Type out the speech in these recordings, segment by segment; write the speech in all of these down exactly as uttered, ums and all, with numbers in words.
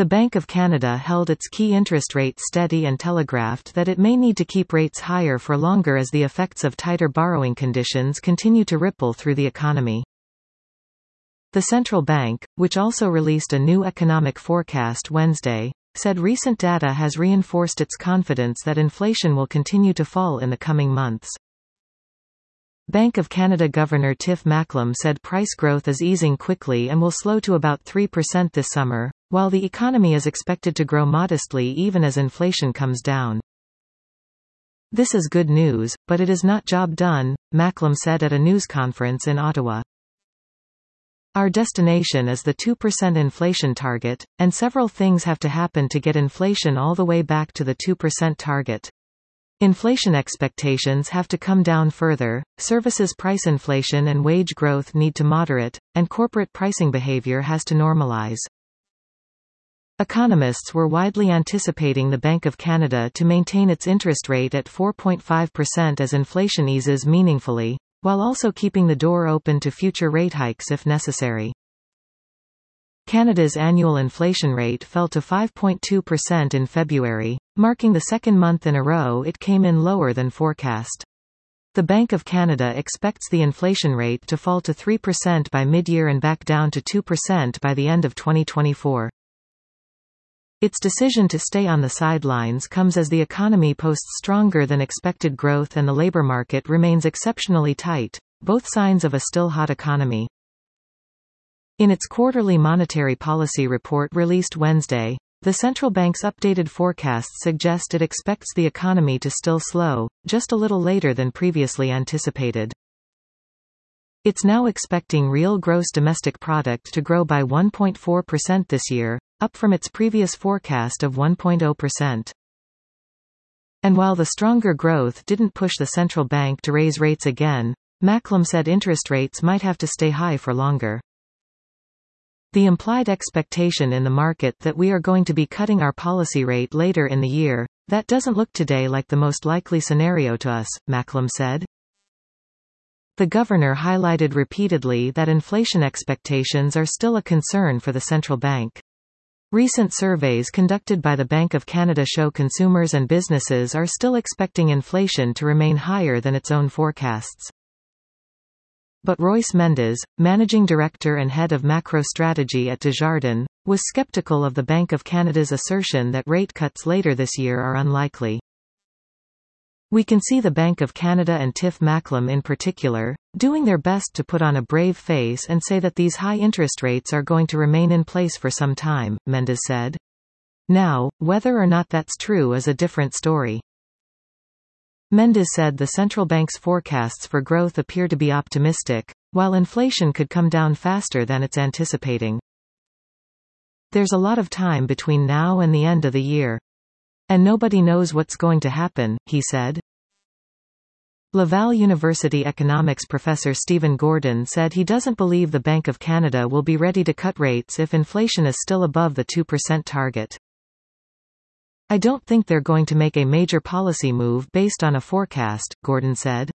The Bank of Canada held its key interest rate steady and telegraphed that it may need to keep rates higher for longer as the effects of tighter borrowing conditions continue to ripple through the economy. The central bank, which also released a new economic forecast Wednesday, said recent data has reinforced its confidence that inflation will continue to fall in the coming months. Bank of Canada Governor Tiff Macklem said price growth is easing quickly and will slow to about three percent this summer, while the economy is expected to grow modestly even as inflation comes down. This is good news, but it is not job done, Macklem said at a news conference in Ottawa. Our destination is the two percent inflation target, and several things have to happen to get inflation all the way back to the two percent target. Inflation expectations have to come down further, services price inflation and wage growth need to moderate, and corporate pricing behavior has to normalize. Economists were widely anticipating the Bank of Canada to maintain its interest rate at four point five percent as inflation eases meaningfully, while also keeping the door open to future rate hikes if necessary. Canada's annual inflation rate fell to five point two percent in February, marking the second month in a row it came in lower than forecast. The Bank of Canada expects the inflation rate to fall to three percent by mid-year and back down to two percent by the end of twenty twenty-four. Its decision to stay on the sidelines comes as the economy posts stronger than expected growth and the labor market remains exceptionally tight, both signs of a still hot economy. In its quarterly monetary policy report released Wednesday, the central bank's updated forecasts suggest it expects the economy to still slow, just a little later than previously anticipated. It's now expecting real gross domestic product to grow by one point four percent this year, up from its previous forecast of one point zero percent. And while the stronger growth didn't push the central bank to raise rates again, Macklem said interest rates might have to stay high for longer. The implied expectation in the market that we are going to be cutting our policy rate later in the year, that doesn't look today like the most likely scenario to us, Macklem said. The governor highlighted repeatedly that inflation expectations are still a concern for the central bank. Recent surveys conducted by the Bank of Canada show consumers and businesses are still expecting inflation to remain higher than its own forecasts. But Royce Mendes, managing director and head of macro strategy at Desjardins, was skeptical of the Bank of Canada's assertion that rate cuts later this year are unlikely. We can see the Bank of Canada and Tiff Macklem in particular, doing their best to put on a brave face and say that these high interest rates are going to remain in place for some time, Mendes said. Now, whether or not that's true is a different story. Mendes said the central bank's forecasts for growth appear to be optimistic, while inflation could come down faster than it's anticipating. There's a lot of time between now and the end of the year. And nobody knows what's going to happen, he said. Laval University economics professor Stephen Gordon said he doesn't believe the Bank of Canada will be ready to cut rates if inflation is still above the two percent target. I don't think they're going to make a major policy move based on a forecast, Gordon said.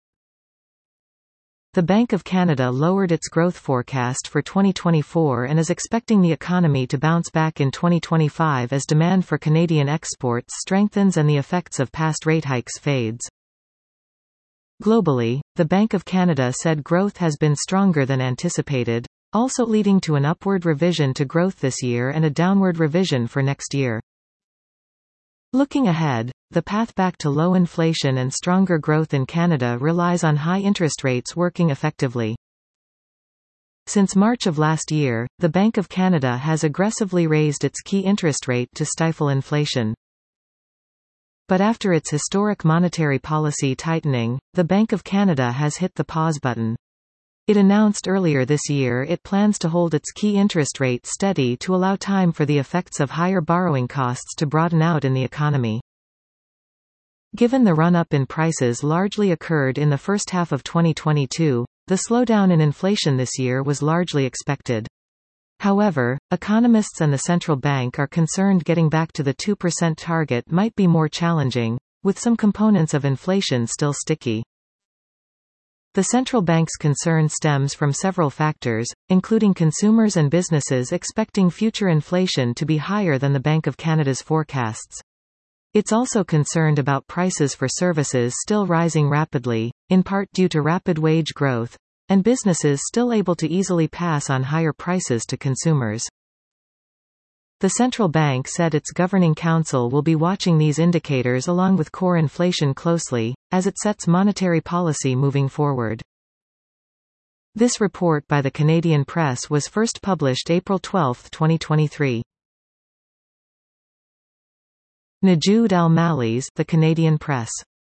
The Bank of Canada lowered its growth forecast for twenty twenty-four and is expecting the economy to bounce back in twenty twenty-five as demand for Canadian exports strengthens and the effects of past rate hikes fades. Globally, the Bank of Canada said growth has been stronger than anticipated, also leading to an upward revision to growth this year and a downward revision for next year. Looking ahead, the path back to low inflation and stronger growth in Canada relies on high interest rates working effectively. Since March of last year, the Bank of Canada has aggressively raised its key interest rate to stifle inflation. But after its historic monetary policy tightening, the Bank of Canada has hit the pause button. It announced earlier this year it plans to hold its key interest rate steady to allow time for the effects of higher borrowing costs to broaden out in the economy. Given the run-up in prices largely occurred in the first half of twenty twenty-two, the slowdown in inflation this year was largely expected. However, economists and the central bank are concerned getting back to the two percent target might be more challenging, with some components of inflation still sticky. The central bank's concern stems from several factors, including consumers and businesses expecting future inflation to be higher than the Bank of Canada's forecasts. It's also concerned about prices for services still rising rapidly, in part due to rapid wage growth, and businesses still able to easily pass on higher prices to consumers. The central bank said its governing council will be watching these indicators along with core inflation closely, as it sets monetary policy moving forward. This report by the Canadian Press was first published April twelfth, twenty twenty-three. Najoud Al-Malli's The Canadian Press.